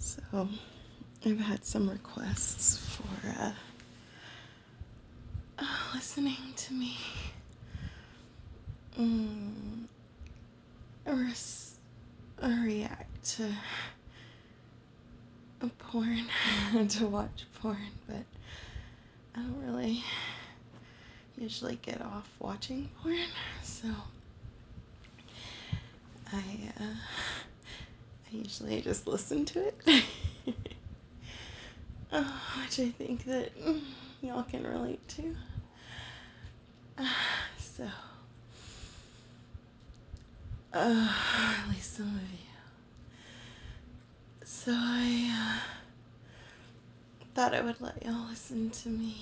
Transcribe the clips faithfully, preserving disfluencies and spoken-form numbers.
So, I've had some requests for uh, uh, listening to me mm, res- uh, react to a porn, to watch porn, but I don't really usually get off watching porn, so I, uh, I usually just listen to it, uh, which I think that mm, y'all can relate to. Uh, so, uh, at least some of you. So I uh, thought I would let y'all listen to me,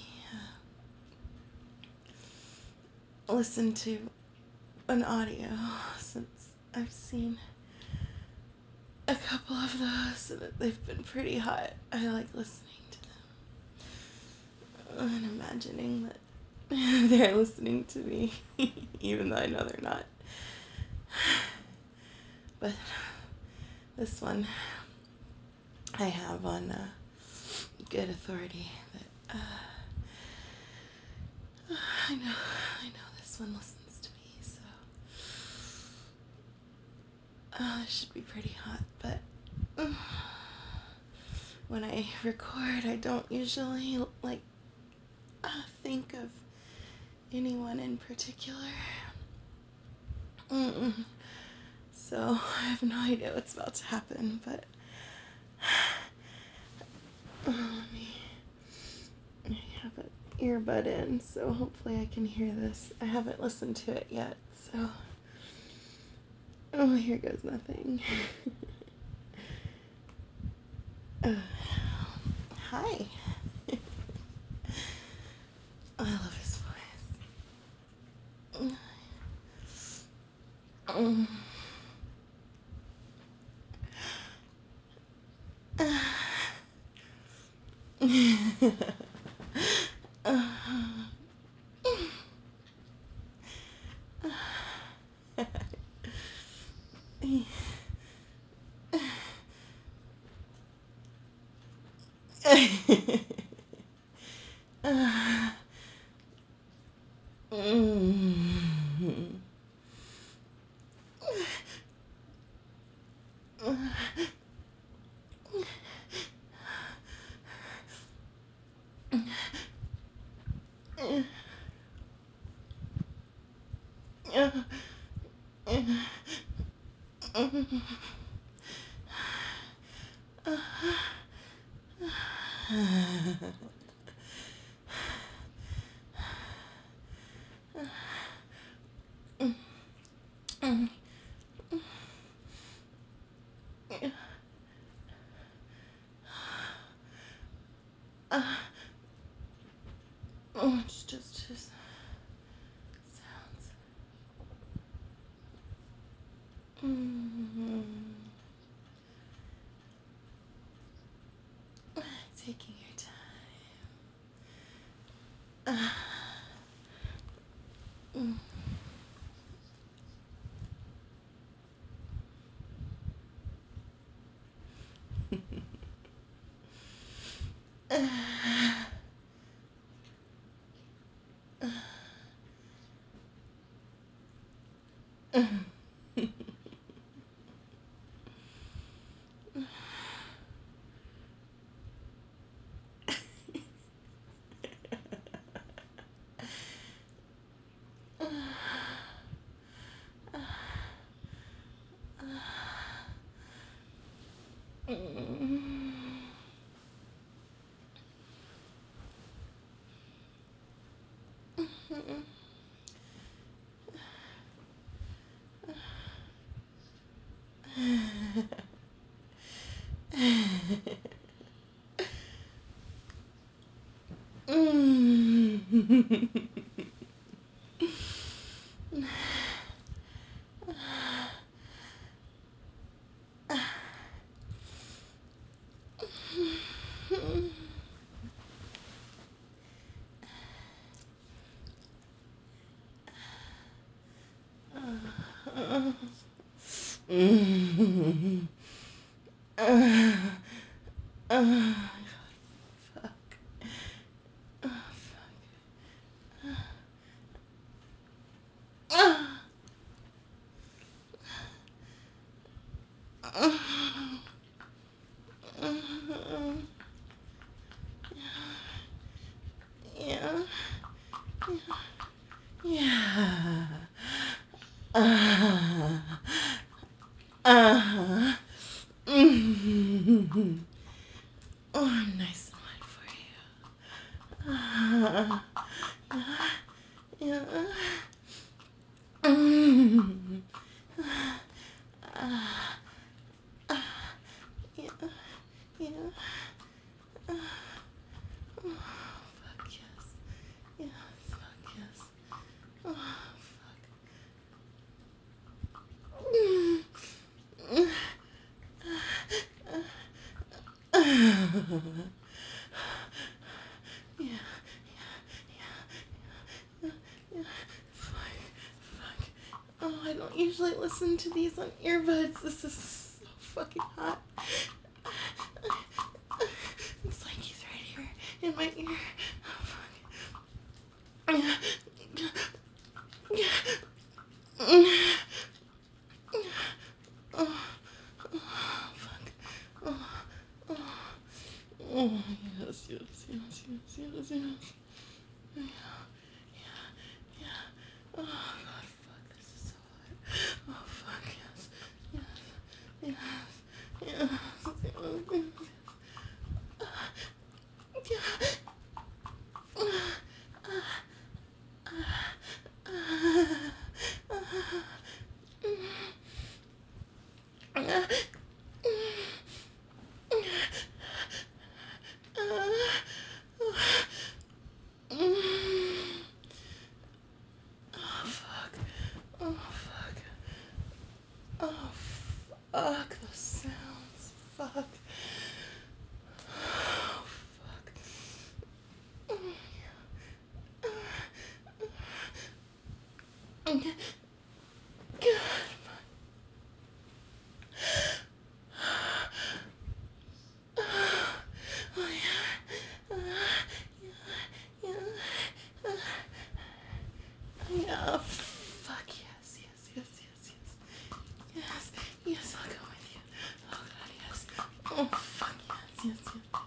uh, listen to an audio, since I've seen a couple of those and they've been pretty hot. I like listening to them and imagining that they're listening to me, even though I know they're not. But this one I have on uh, good authority that uh, I know, I know this one listens to me, so uh, it should be pretty hot. But uh, when I record, I don't usually like uh, think of anyone in particular. Mm-mm. So I have no idea what's about to happen, but oh, let me, I have an earbud in, so hopefully I can hear this. I haven't listened to it yet, so oh, here goes nothing. uh, hi. I love his voice. Mm. Oh, it's just his sounds. Mm-hmm. Taking your time. Uh, mm. Uh, fuck. Uh, fuck. Uh, uh, yeah. Yeah. Uh, uh, mm, oh, nice one for you. Uh, yeah. Mm, uh, yeah. Yeah. Uh, oh, fuck yes. Yes, fuck yes. Oh, fuck. Yeah, yeah, yeah. Fuck, fuck. Oh, I don't usually listen to these on earbuds. This is so fucking hot. It's like he's right here in my ear. Oh, fuck. Oh, oh, fuck. Oh, oh, oh, yes, yes, yes, yes, yes, yes. Yeah, yeah, yeah. Oh, God, fuck, this is so hot. Oh, fuck, yes, yes, yes, yes, yes, yes. Oh, fuck. Oh, fuck. Oh, fuck. Those sounds. Fuck. Oh, fuck. God. Oh, yeah. Yeah. Yeah. Yeah. Fuck yes. Yes. Yes. Yes. Yes. Yes. Yes. I'll go with you. Oh, God. Yes. Oh, fuck yes. Yes. Yes.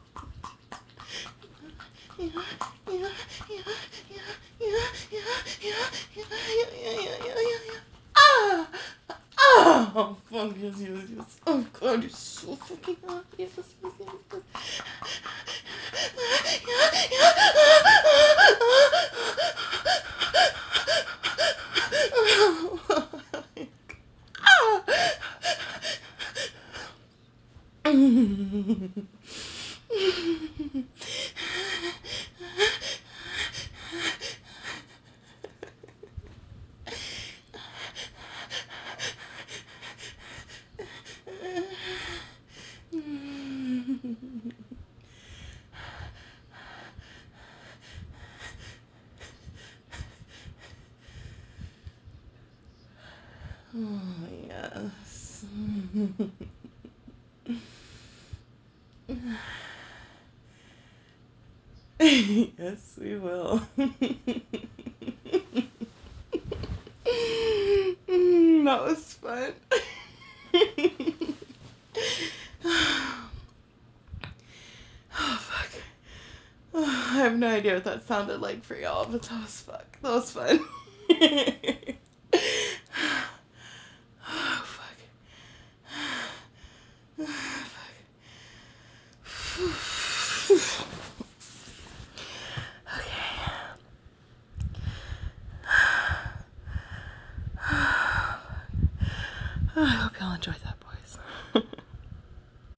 Yeah, yeah, yeah, yeah, yeah, yeah, yeah, yeah, yeah, yeah, yeah, yeah, yeah, yeah. Ah! Oh, fuck, yes, yes, yes. Oh, God, you're so fucking hot. Yes, yes, yes, yes. Yeah, yeah. Oh, yes. Yes, we will. Mm, that was fun. Oh, fuck. Oh, I have no idea what that sounded like for y'all, but that was fuck. That was fun. Oh, fuck. Okay. I hope y'all enjoyed that.